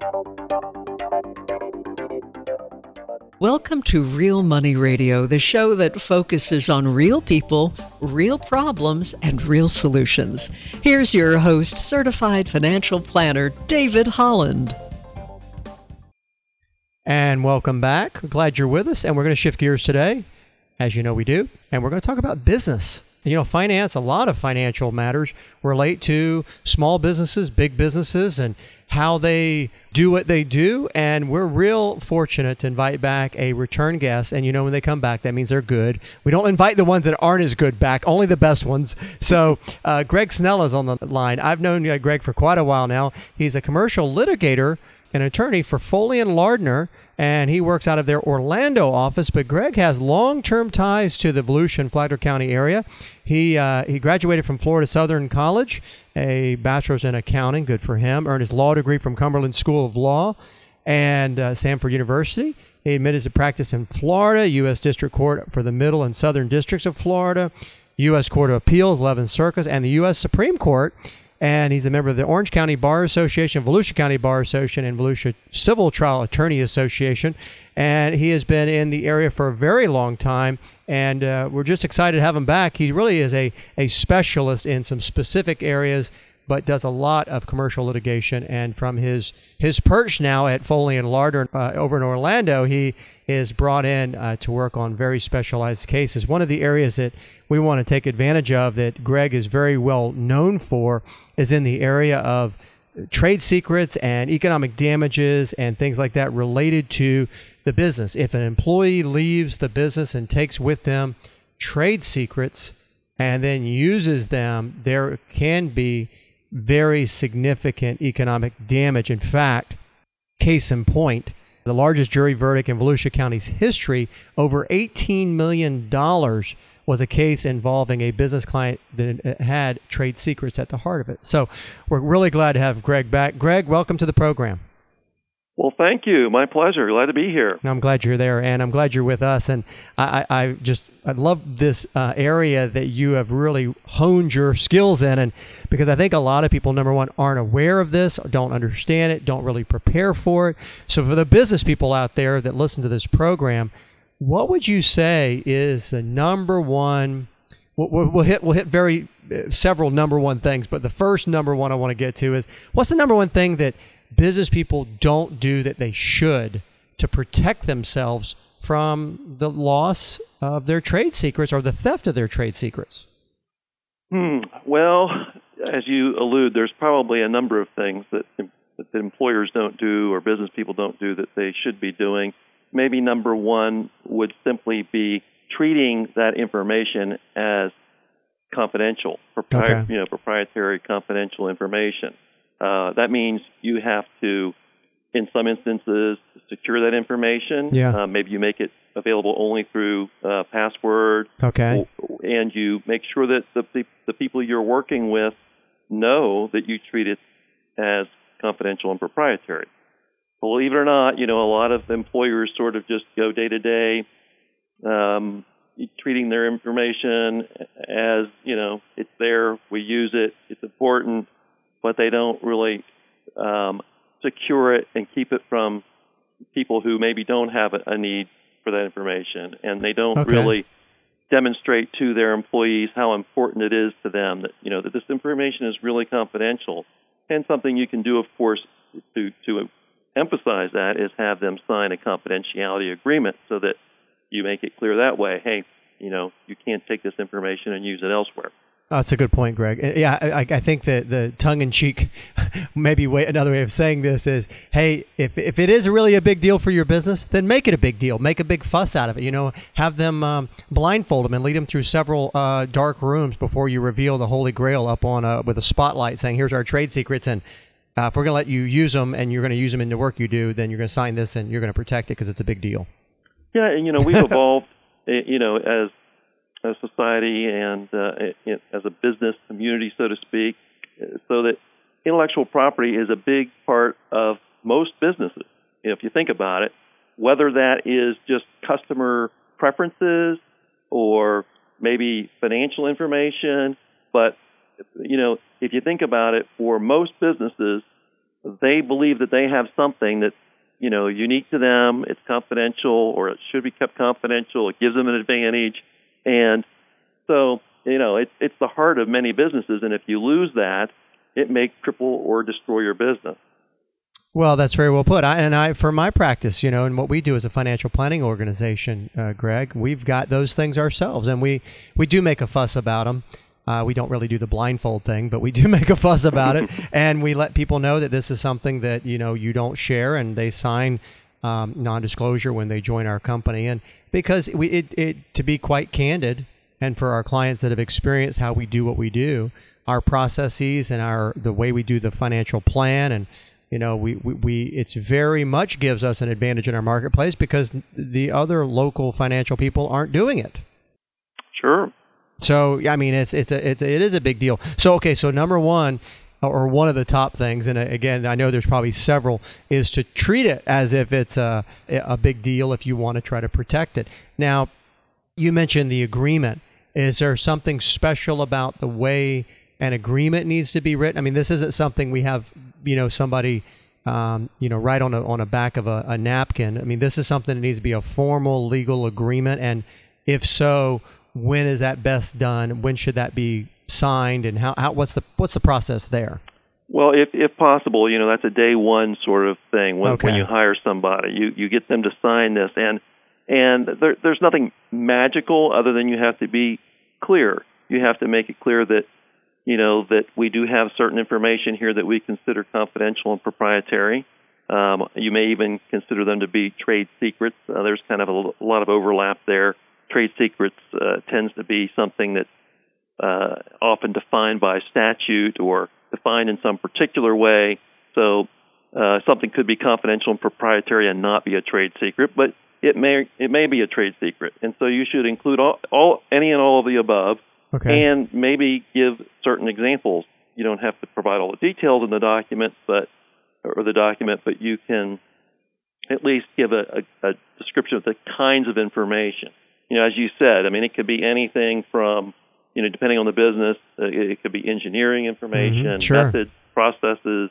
Welcome to Real Money Radio, the show that focuses on real people, real problems, and real solutions. Here's your host, certified financial planner, David Holland. And welcome back. Glad you're with us. And we're going to shift gears today, as you know we do. And we're going to talk about business. You know, finance, a lot of financial matters relate to small businesses, big businesses, and how they do what they do. And we're real fortunate to invite back a return guest. And you know, when they come back, that means they're good. We don't invite the ones that aren't as good back, only the best ones. So Greg Snell is on the line. I've known Greg for quite a while now. He's a commercial litigator and attorney for Foley and Lardner, and he works out of their Orlando office. But Greg has long-term ties to the Volusia and Flagler County area. He graduated from Florida Southern College, a bachelor's in accounting, good for him. Earned his law degree from Cumberland School of Law and Samford University. He admitted to practice in Florida, U.S. District Court for the Middle and Southern Districts of Florida, U.S. Court of Appeals, 11th Circuit, and the U.S. Supreme Court. And he's a member of the Orange County Bar Association, Volusia County Bar Association, and Volusia Civil Trial Attorney Association. And he has been in the area for a very long time, and we're just excited to have him back. He really is a specialist in some specific areas, but does a lot of commercial litigation. And from his perch now at Foley and Lardner over in Orlando, he is brought in to work on very specialized cases. One of the areas that we want to take advantage of that Greg is very well known for is in the area of trade secrets and economic damages and things like that related to the business. If an employee leaves the business and takes with them trade secrets and then uses them, there can be very significant economic damage. In fact, case in point, the largest jury verdict in Volusia County's history, over $18 million, was a case involving a business client that had trade secrets at the heart of it. So we're really glad to have Greg back. Greg, welcome to the program. Well, thank you. My pleasure. Glad to be here. I'm glad you're there, and I'm glad you're with us. And I love this area that you have really honed your skills in, and because I think a lot of people, number one, aren't aware of this, don't understand it, don't really prepare for it. So for the business people out there that listen to this program, what would you say is the number one? We'll hit several number one things, but the first number one I want to get to is, what's the number one thing that business people don't do that they should to protect themselves from the loss of their trade secrets or the theft of their trade secrets? Well, as you allude, there's probably a number of things that employers don't do or business people don't do that they should be doing. Maybe number one would simply be treating that information as confidential, proprietary confidential information. That means you have to, in some instances, secure that information. Yeah. Maybe you make it available only through password. Okay. And you make sure that the people you're working with know that you treat it as confidential and proprietary. Believe it or not, a lot of employers sort of just go day to day, treating their information as, it's there, we use it, it's important, but they don't really secure it and keep it from people who maybe don't have a need for that information, and they don't really demonstrate to their employees how important it is to them that that this information is really confidential. And something you can do, of course, to emphasize that is have them sign a confidentiality agreement so that you make it clear that way. Hey, you can't take this information and use it elsewhere. Oh, that's a good point, Greg. Yeah, I think that the tongue-in-cheek, maybe another way of saying this is, hey, if it is really a big deal for your business, then make it a big deal. Make a big fuss out of it. Have them blindfold them and lead them through several dark rooms before you reveal the Holy Grail up on with a spotlight saying, here's our trade secrets, and if we're going to let you use them and you're going to use them in the work you do, then you're going to sign this and you're going to protect it because it's a big deal. Yeah, and we've evolved, as a society and as a business community, so to speak, so that intellectual property is a big part of most businesses. If you think about it, whether that is just customer preferences or maybe financial information, but if you think about it, for most businesses, they believe that they have something that's, unique to them, it's confidential, or it should be kept confidential, it gives them an advantage. And so, it's the heart of many businesses, and if you lose that, it may cripple or destroy your business. Well, that's very well put. I for my practice, and what we do as a financial planning organization, Greg, we've got those things ourselves, and we do make a fuss about them. We don't really do the blindfold thing, but we do make a fuss about it, and we let people know that this is something that you don't share, and they sign non-disclosure when they join our company, and because to be quite candid, and for our clients that have experienced how we do what we do, our processes and the way we do the financial plan, and it's very much gives us an advantage in our marketplace because the other local financial people aren't doing it. Sure. So, I mean, it is a big deal. So, okay, so number one, or one of the top things, and again, I know there's probably several, is to treat it as if it's a big deal if you want to try to protect it. Now, you mentioned the agreement. Is there something special about the way an agreement needs to be written? I mean, this isn't something we have, somebody, write on a back of a napkin. I mean, this is something that needs to be a formal legal agreement, and if so, when is that best done? When should that be signed, and what's the process there? Well, if possible, that's a day one sort of thing. When you hire somebody, you get them to sign this, and there's nothing magical other than you have to be clear. You have to make it clear that that we do have certain information here that we consider confidential and proprietary. You may even consider them to be trade secrets. There's kind of a lot of overlap there. Trade secrets tends to be something that's often defined by statute or defined in some particular way. So something could be confidential and proprietary and not be a trade secret, but it may be a trade secret. And so you should include any and all of the above, and maybe give certain examples. You don't have to provide all the details in the document, but you can at least give a description of the kinds of information. As you said, I mean, it could be anything from, depending on the business, it could be engineering information, methods, processes,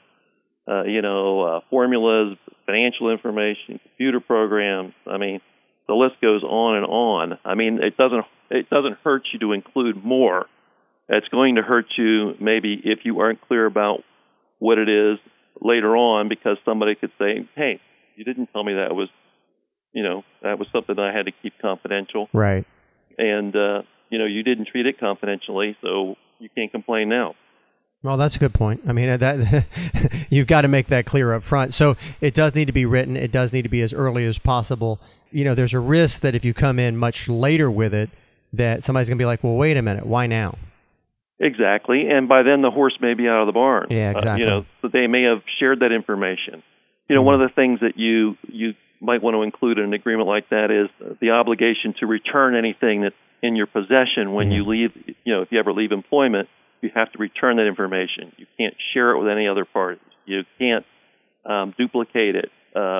formulas, financial information, computer programs. I mean, the list goes on and on. I mean, it doesn't hurt you to include more. It's going to hurt you maybe if you aren't clear about what it is later on, because somebody could say, "Hey, you didn't tell me that was something I had to keep confidential." Right. And, you didn't treat it confidentially, so you can't complain now. Well, that's a good point. I mean, that you've got to make that clear up front. So it does need to be written. It does need to be as early as possible. There's a risk that if you come in much later with it, that somebody's going to be like, well, wait a minute, why now? Exactly. And by then the horse may be out of the barn. Yeah, exactly. So they may have shared that information. One of the things that you might want to include in an agreement like that is the obligation to return anything that's in your possession when you leave. If you ever leave employment, you have to return that information. You can't share it with any other parties. You can't duplicate it.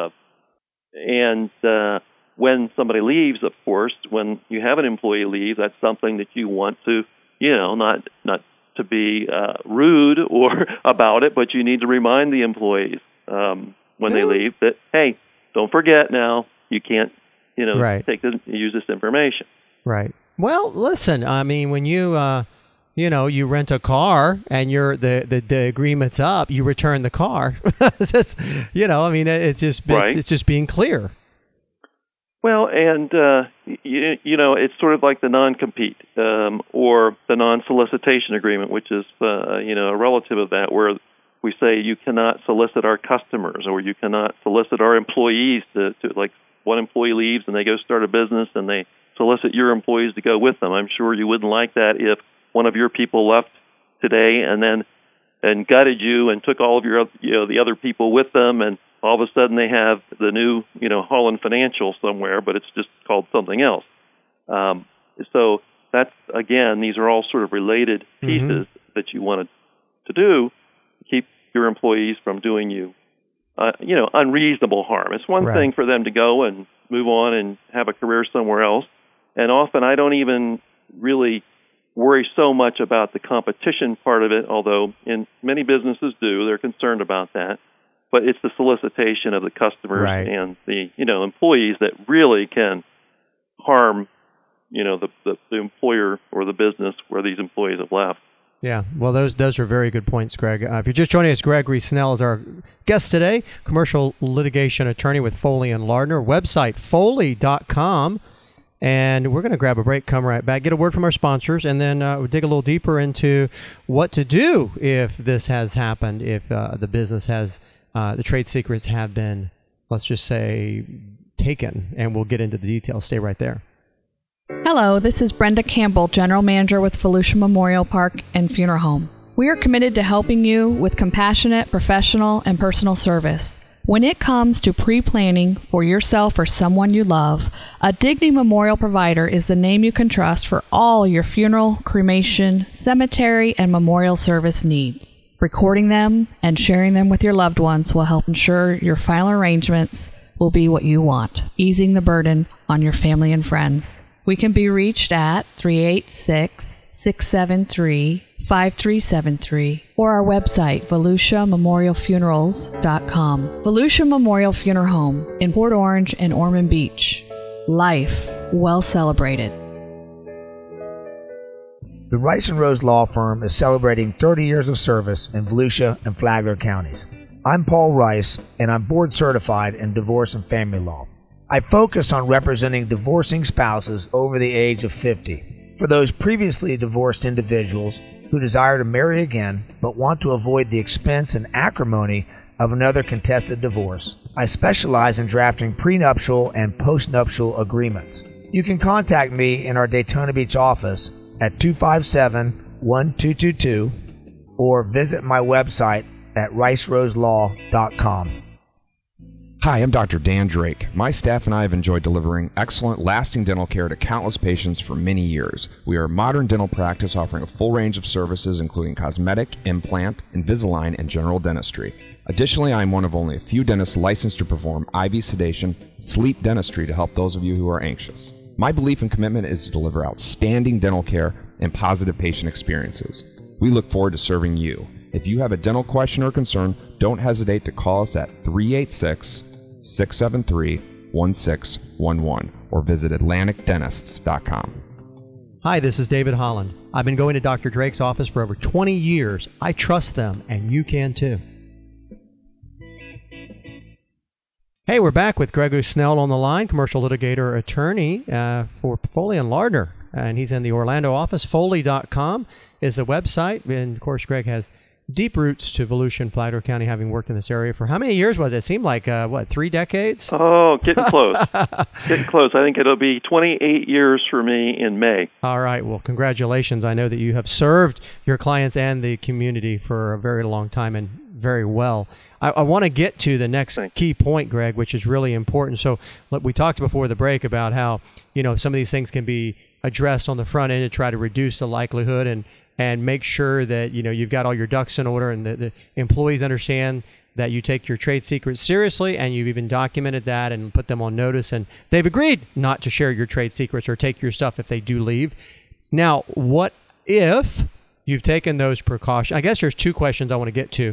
And when somebody leaves, of course, when you have an employee leave, that's something that you want to, not to be rude or about it, but you need to remind the employees when they leave that, hey, don't forget now, you can't, use this information. Right. Well, listen, I mean, when you you rent a car and the agreement's up, you return the car. It's just being clear. Well, and it's sort of like the non-compete or the non-solicitation agreement, which is a relative of that, where we say you cannot solicit our customers or you cannot solicit our employees to like one employee leaves and they go start a business and they solicit your employees to go with them. I'm sure you wouldn't like that if one of your people left today and gutted you and took all of your the other people with them, and all of a sudden they have the new Holland Financial somewhere, but it's just called something else. So that's, again, these are all sort of related pieces that you wanted to do to keep your employees from doing you unreasonable harm. It's one thing for them to go and move on and have a career somewhere else, and often I don't even really worry so much about the competition part of it, although in many businesses do. They're concerned about that. but it's the solicitation of the customers Right. and the employees that really can harm the employer or the business where these employees have left. Yeah, well, those are very good points, Greg. If you're just joining us, Gregory Snell is our guest today, commercial litigation attorney with Foley and Lardner. Website, Foley.com. And we're going to grab a break, come right back, get a word from our sponsors, and then we'll dig a little deeper into what to do if this has happened, if the business has, the trade secrets have been, let's just say, taken. And we'll get into the details. Stay right there. Hello, this is Brenda Campbell, General Manager with Volusia Memorial Park and Funeral Home. We are committed to helping you with compassionate, professional, and personal service. When it comes to pre-planning for yourself or someone you love, a Dignity Memorial Provider is the name you can trust for all your funeral, cremation, cemetery, and memorial service needs. Recording them and sharing them with your loved ones will help ensure your final arrangements will be what you want, easing the burden on your family and friends. We can be reached at 386-673-5373 or our website, VolusiaMemorialFunerals.com. Volusia Memorial Funeral Home in Port Orange and Ormond Beach. Life well celebrated. The Rice and Rose Law Firm is celebrating 30 years of service in Volusia and Flagler counties. I'm Paul Rice, and I'm board certified in divorce and family law. I focus on representing divorcing spouses over the age of 50. For those previously divorced individuals who desire to marry again but want to avoid the expense and acrimony of another contested divorce, I specialize in drafting prenuptial and postnuptial agreements. You can contact me in our Daytona Beach office at 257-1222 or visit my website at riceroselaw.com. Hi, I'm Dr. Dan Drake. My staff and I have enjoyed delivering excellent, lasting dental care to countless patients for many years. We are a modern dental practice offering a full range of services including cosmetic, implant, Invisalign, and general dentistry. Additionally, I am one of only a few dentists licensed to perform IV sedation, sleep dentistry to help those of you who are anxious. My belief and commitment is to deliver outstanding dental care and positive patient experiences. We look forward to serving you. If you have a dental question or concern, don't hesitate to call us at 386-673-1611 or visit AtlanticDentists.com. Hi, this is David Holland. I've been going to Dr. Drake's office for over 20 years. I trust them, and you can too. Hey, we're back with Gregory Snell on the line, commercial litigator attorney for Foley and Lardner. And he's in the Orlando office. Foley.com is the website. And, of course, Greg has deep roots to Volusia and Flagler County, having worked in this area for how many years was it? It seemed like, 3 decades? Oh, getting close. Getting close. I think it'll be 28 years for me in May. All right. Well, congratulations. I know that you have served your clients and the community for a very long time and very well. I want to get to the next key point, Greg, which is really important. So look, we talked before the break about how, some of these things can be addressed on the front end to try to reduce the likelihood and make sure that, you've got all your ducks in order and the employees understand that you take your trade secrets seriously and you've even documented that and put them on notice and they've agreed not to share your trade secrets or take your stuff if they do leave. Now, what if you've taken those precautions? I guess there's 2 questions I want to get to.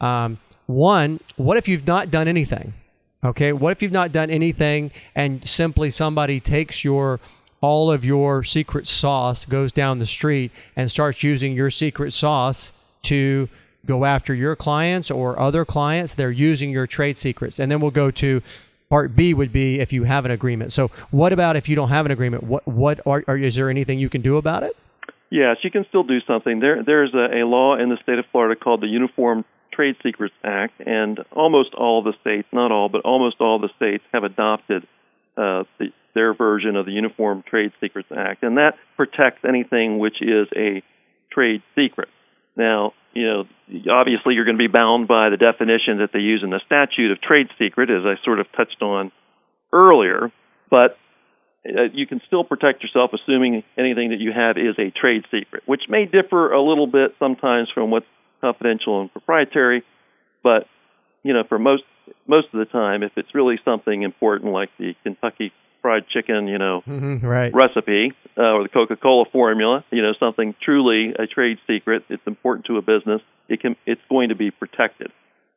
One, what if you've not done anything? Okay, what if you've not done anything and simply somebody takes all of your secret sauce, goes down the street and starts using your secret sauce to go after your clients or other clients? They're using your trade secrets. And then we'll go to part B would be if you have an agreement. So what about if you don't have an agreement? Is there anything you can do about it? Yes, you can still do something. There's a law in the state of Florida called the Uniform Trade Secrets Act, and almost all the states, not all, but almost all the states have adopted their version of the Uniform Trade Secrets Act, and that protects anything which is a trade secret. Now, obviously you're going to be bound by the definition that they use in the statute of trade secret, as I sort of touched on earlier, but you can still protect yourself assuming anything that you have is a trade secret, which may differ a little bit sometimes from what's confidential and proprietary, but for most of the time, if it's really something important like the Kentucky Fried Chicken, right, recipe or the Coca-Cola formula, something truly a trade secret, it's important to a business, it's going to be protected.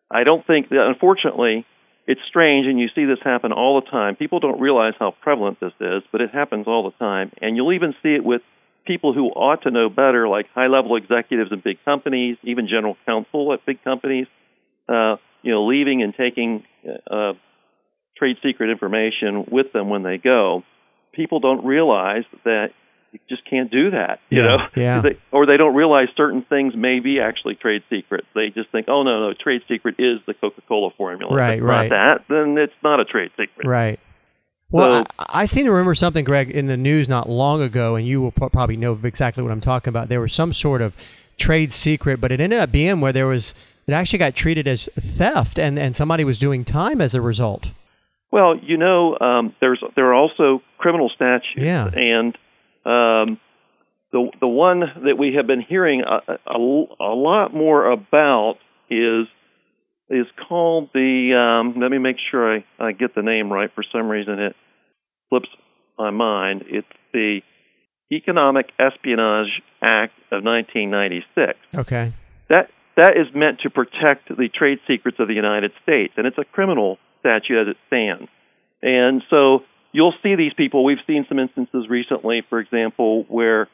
I don't think that, unfortunately, it's strange, and you see this happen all the time. People don't realize how prevalent this is, but it happens all the time. And you'll even see it with people who ought to know better, like high-level executives in big companies, even general counsel at big companies, leaving and taking trade secret information with them when they go. People don't realize that you just can't do that, or they don't realize certain things may be actually trade secrets. They just think, oh, no, trade secret is the Coca-Cola formula. Right, if it's not that, then it's not a trade secret. Right. Well, I seem to remember something, Greg, in the news not long ago, and you will probably know exactly what I'm talking about. There was some sort of trade secret, but it ended up being where it actually got treated as theft, and somebody was doing time as a result. Well, there are also criminal statutes, and the one that we have been hearing a lot more about is called the. Let me make sure I get the name right. For some reason, it slips my mind. It's the Economic Espionage Act of 1996. Okay. That is meant to protect the trade secrets of the United States, and it's a criminal statute as it stands. And so you'll see these people. We've seen some instances recently, for example, where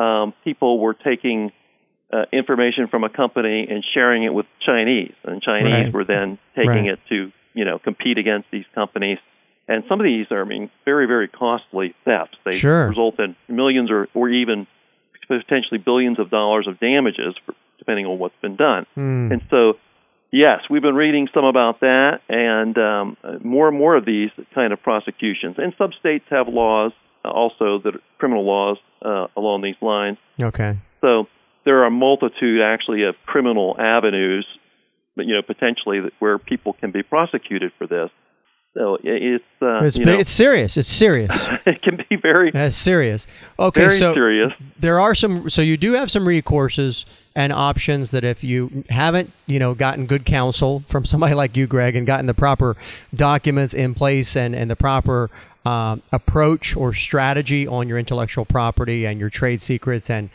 people were taking information from a company and sharing it with Chinese, and Chinese were then taking it to compete against these companies. And some of these are, very, very costly thefts. They result in millions or even potentially billions of dollars of damages, depending on what's been done. And so, yes, we've been reading some about that, and more and more of these kind of prosecutions. And some states have laws also, that are criminal laws along these lines. Okay. So there are a multitude, actually, of criminal avenues, potentially where people can be prosecuted for this. So it's serious. It's serious. It can be very serious. Okay, very serious. There are some. So you do have some recourses and options that if you haven't, gotten good counsel from somebody like you, Greg, and gotten the proper documents in place and the proper approach or strategy on your intellectual property and your trade secrets and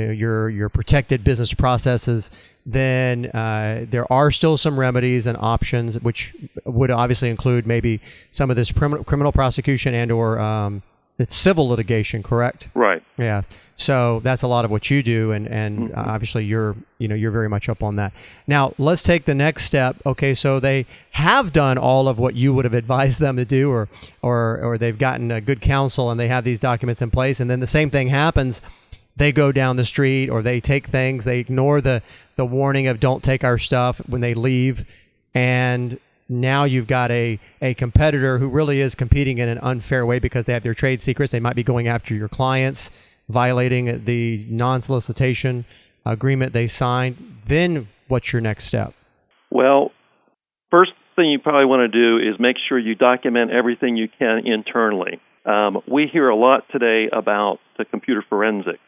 your protected business processes, then there are still some remedies and options, which would obviously include maybe some of this criminal prosecution and or it's civil litigation, correct? Right. Yeah. So that's a lot of what you do, and obviously you're very much up on that. Now let's take the next step. Okay, so they have done all of what you would have advised them to do, or they've gotten a good counsel and they have these documents in place, and then the same thing happens. They go down the street, or they take things, they ignore the warning of don't take our stuff when they leave, and now you've got a competitor who really is competing in an unfair way because they have their trade secrets. They might be going after your clients, violating the non-solicitation agreement they signed. Then what's your next step? Well, first thing you probably want to do is make sure you document everything you can internally. We hear a lot today about the computer forensics.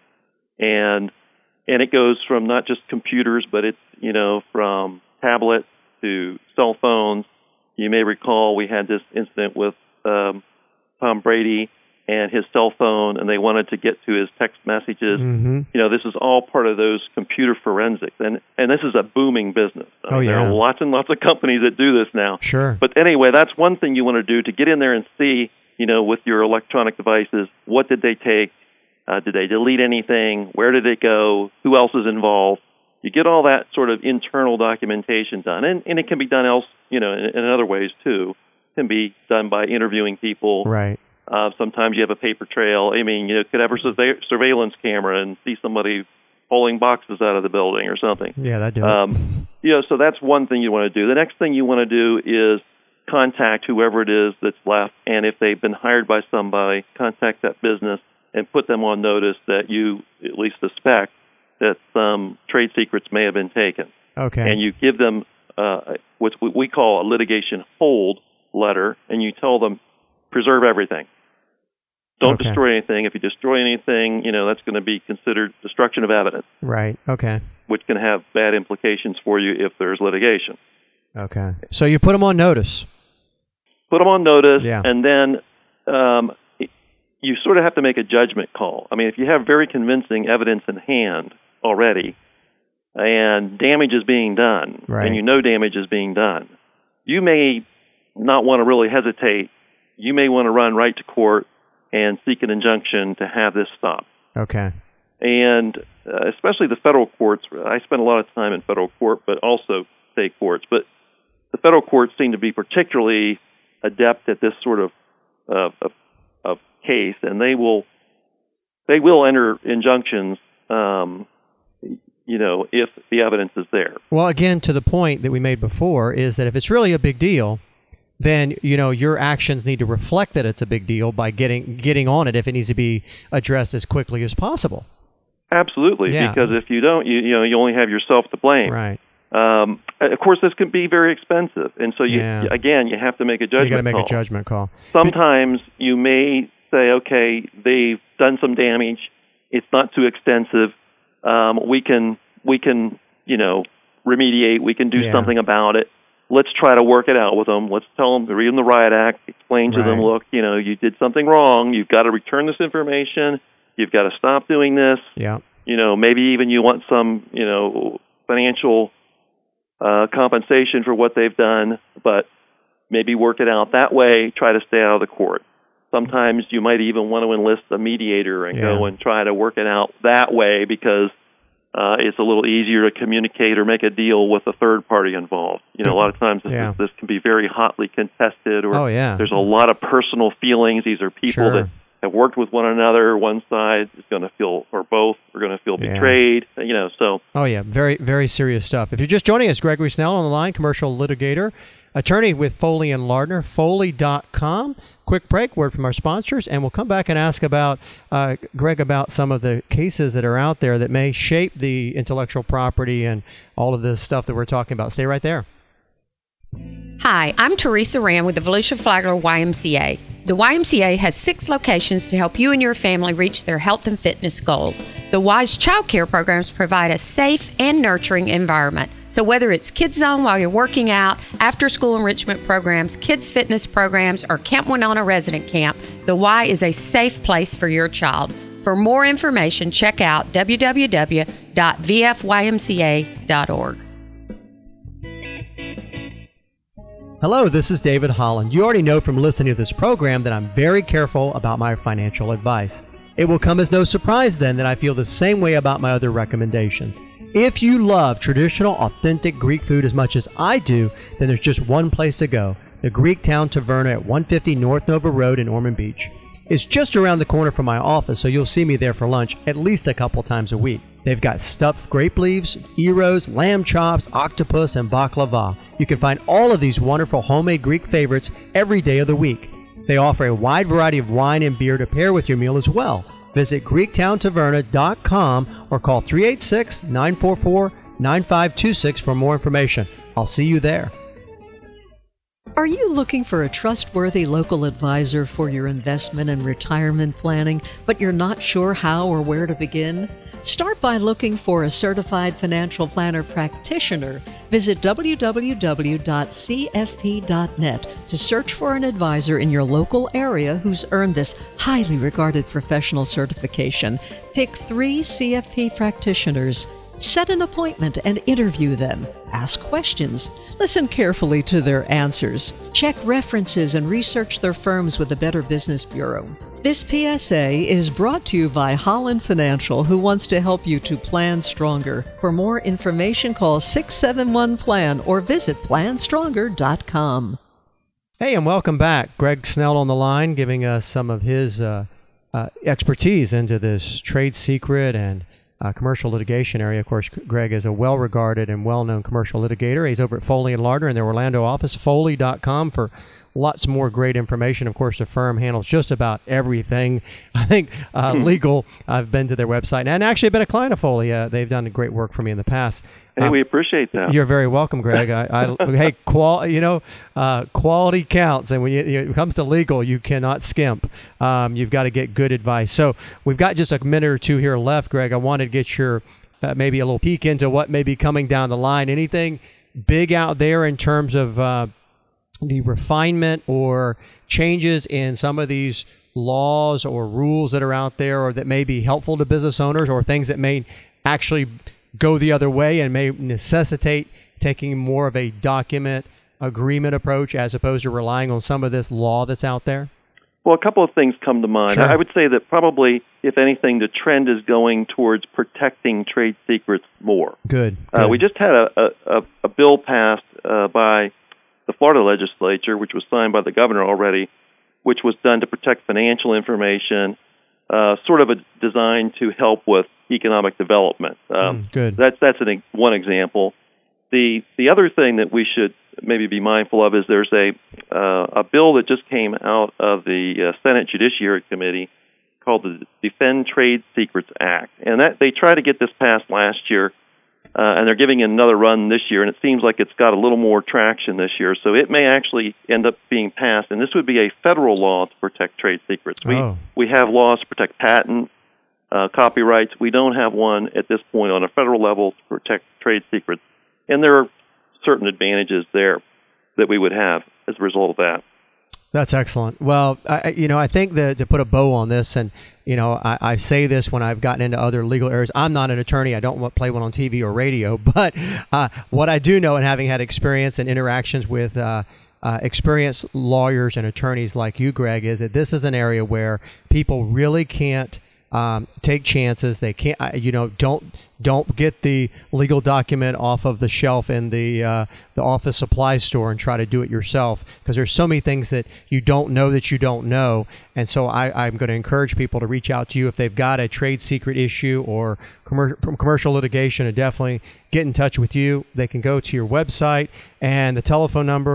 And it goes from not just computers, but it's, from tablets to cell phones. You may recall we had this incident with Tom Brady and his cell phone, and they wanted to get to his text messages. This is all part of those computer forensics. And this is a booming business. There are lots and lots of companies that do this now. Sure. But anyway, that's one thing you want to do, to get in there and see, with your electronic devices, what did they take? Did they delete anything? Where did it go? Who else is involved? You get all that sort of internal documentation done, and it can be done in other ways too. It can be done by interviewing people. Right. Sometimes you have a paper trail. You could have a surveillance camera and see somebody pulling boxes out of the building or something. Yeah, that do it. So that's one thing you want to do. The next thing you want to do is contact whoever it is that's left, and if they've been hired by somebody, contact that business and put them on notice that you at least suspect that some trade secrets may have been taken. Okay. And you give them what we call a litigation hold letter, and you tell them, preserve everything. Don't destroy anything. If you destroy anything, that's going to be considered destruction of evidence. Right. Okay. Which can have bad implications for you if there's litigation. Okay. So you put them on notice. Put them on notice, yeah. And then you sort of have to make a judgment call. If you have very convincing evidence in hand already, and damage is being done, right. and you know damage is being done, you may not want to really hesitate. You may want to run right to court and seek an injunction to have this stop. Okay. And especially the federal courts, I spend a lot of time in federal court, but also state courts. But the federal courts seem to be particularly adept at this sort of case, and they will enter injunctions, if the evidence is there. Well, again, to the point that we made before is that if it's really a big deal, then your actions need to reflect that it's a big deal by getting on it if it needs to be addressed as quickly as possible. Absolutely, yeah. Because if you don't, you only have yourself to blame. Right. Of course, this can be very expensive, and so you have to make a judgment call. You got to make a judgment call. Sometimes you may say, okay, they've done some damage. It's not too extensive. We can remediate. We can do something about it. Let's try to work it out with them. Let's tell them, read them the Riot Act, explain to them, look, you did something wrong. You've got to return this information. You've got to stop doing this. Yeah. Maybe even you want some, financial compensation for what they've done, but maybe work it out that way. Try to stay out of the court. Sometimes you might even want to enlist a mediator and go and try to work it out that way because it's a little easier to communicate or make a deal with a third party involved. A lot of times this can be very hotly contested, or there's a lot of personal feelings. These are people that have worked with one another. One side is going to feel, or both are going to feel betrayed. So. Oh yeah, very, very serious stuff. If you're just joining us, Gregory Snell on the line, commercial litigator, attorney with Foley and Lardner, Foley.com. Quick break, word from our sponsors, and we'll come back and ask about, Greg, about some of the cases that are out there that may shape the intellectual property and all of this stuff that we're talking about. Stay right there. Hi, I'm Teresa Rand with the Volusia Flagler YMCA. The YMCA has 6 locations to help you and your family reach their health and fitness goals. The WISE Child Care programs provide a safe and nurturing environment. So whether it's Kids Zone while you're working out, after-school enrichment programs, kids fitness programs, or Camp Winona resident camp, the Y is a safe place for your child. For more information, check out www.vfymca.org. Hello, this is David Holland. You already know from listening to this program that I'm very careful about my financial advice. It will come as no surprise then that I feel the same way about my other recommendations. If you love traditional, authentic Greek food as much as I do, then there's just one place to go, the Greektown Taverna at 150 North Nova Road in Ormond Beach. It's just around the corner from my office, so you'll see me there for lunch at least a couple times a week. They've got stuffed grape leaves, gyros, lamb chops, octopus, and baklava. You can find all of these wonderful homemade Greek favorites every day of the week. They offer a wide variety of wine and beer to pair with your meal as well. Visit GreektownTaverna.com or call 386-944-9526 for more information. I'll see you there. Are you looking for a trustworthy local advisor for your investment and retirement planning, but you're not sure how or where to begin? Start by looking for a certified financial planner practitioner. Visit www.cfp.net to search for an advisor in your local area who's earned this highly regarded professional certification. Pick 3 CFP practitioners. Set an appointment and interview them. Ask questions. Listen carefully to their answers. Check references and research their firms with the Better Business Bureau. This PSA is brought to you by Holland Financial, who wants to help you to plan stronger. For more information, call 671-PLAN or visit planstronger.com. Hey, and welcome back. Greg Snell on the line, giving us some of his expertise into this trade secret and commercial litigation area. Of course, Greg is a well-regarded and well-known commercial litigator. He's over at Foley and Lardner in their Orlando office, Foley.com, for lots more great information. Of course, the firm handles just about everything. I think legal. I've been to their website and actually been a client of Foley. They've done great work for me in the past. Hey, we appreciate that. You're very welcome, Greg. Hey, quality counts, and when it comes to legal, you cannot skimp. You've got to get good advice. So we've got just a minute or two here left, Greg. I wanted to get your maybe a little peek into what may be coming down the line. Anything big out there in terms of the refinement or changes in some of these laws or rules that are out there, or that may be helpful to business owners, or things that may actually go the other way and may necessitate taking more of a document agreement approach as opposed to relying on some of this law that's out there? Well, a couple of things come to mind. Sure. I would say that probably, if anything, the trend is going towards protecting trade secrets more. Good. We just had a bill passed by the Florida legislature, which was signed by the governor already, which was done to protect financial information, sort of designed to help with economic development. Good. That's one example. The other thing that we should maybe be mindful of is there's a bill that just came out of the Senate Judiciary Committee called the Defend Trade Secrets Act, and that they tried to get this passed last year, and they're giving it another run this year, and it seems like it's got a little more traction this year, so it may actually end up being passed, and this would be a federal law to protect trade secrets. We have laws to protect patent, copyrights. We don't have one at this point on a federal level to protect trade secrets, and there are certain advantages there that we would have as a result of that. That's excellent. Well, I think that to put a bow on this, and I say this when I've gotten into other legal areas. I'm not an attorney. I don't play one on TV or radio. But what I do know, and having had experience and interactions with experienced lawyers and attorneys like you, Greg, is that this is an area where people really can't take chances. They can't, don't get the legal document off of the shelf in the office supply store and try to do it yourself, because there's so many things that you don't know. And so I'm going to encourage people to reach out to you if they've got a trade secret issue or commercial litigation, and definitely get in touch with you. They can go to your website, and the telephone number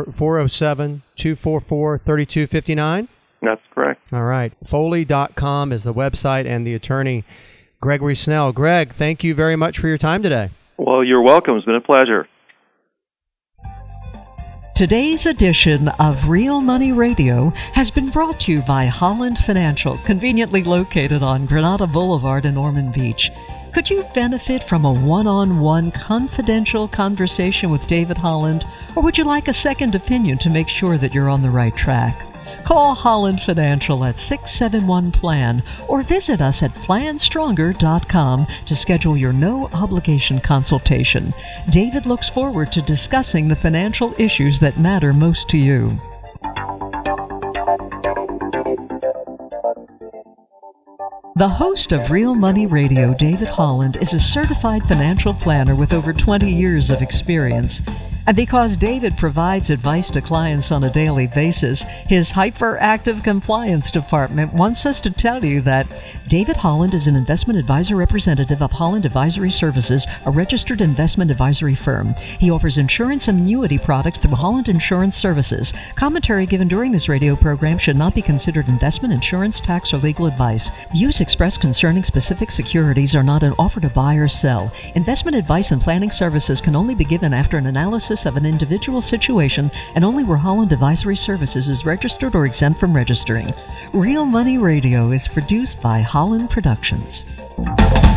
407-244-3259. That's correct. All right. Foley.com is the website, and the attorney, Gregory Snell. Greg, thank you very much for your time today. Well, you're welcome. It's been a pleasure. Today's edition of Real Money Radio has been brought to you by Holland Financial, conveniently located on Granada Boulevard in Ormond Beach. Could you benefit from a one-on-one confidential conversation with David Holland, or would you like a second opinion to make sure that you're on the right track? Call Holland Financial at 671-PLAN or visit us at planstronger.com to schedule your no-obligation consultation. David looks forward to discussing the financial issues that matter most to you. The host of Real Money Radio, David Holland, is a certified financial planner with over 20 years of experience. And because David provides advice to clients on a daily basis, his hyperactive compliance department wants us to tell you that David Holland is an investment advisor representative of Holland Advisory Services, a registered investment advisory firm. He offers insurance and annuity products through Holland Insurance Services. Commentary given during this radio program should not be considered investment, insurance, tax, or legal advice. Views expressed concerning specific securities are not an offer to buy or sell. Investment advice and planning services can only be given after an analysis of an individual situation, and only where Holland Advisory Services is registered or exempt from registering. Real Money Radio is produced by Holland Productions.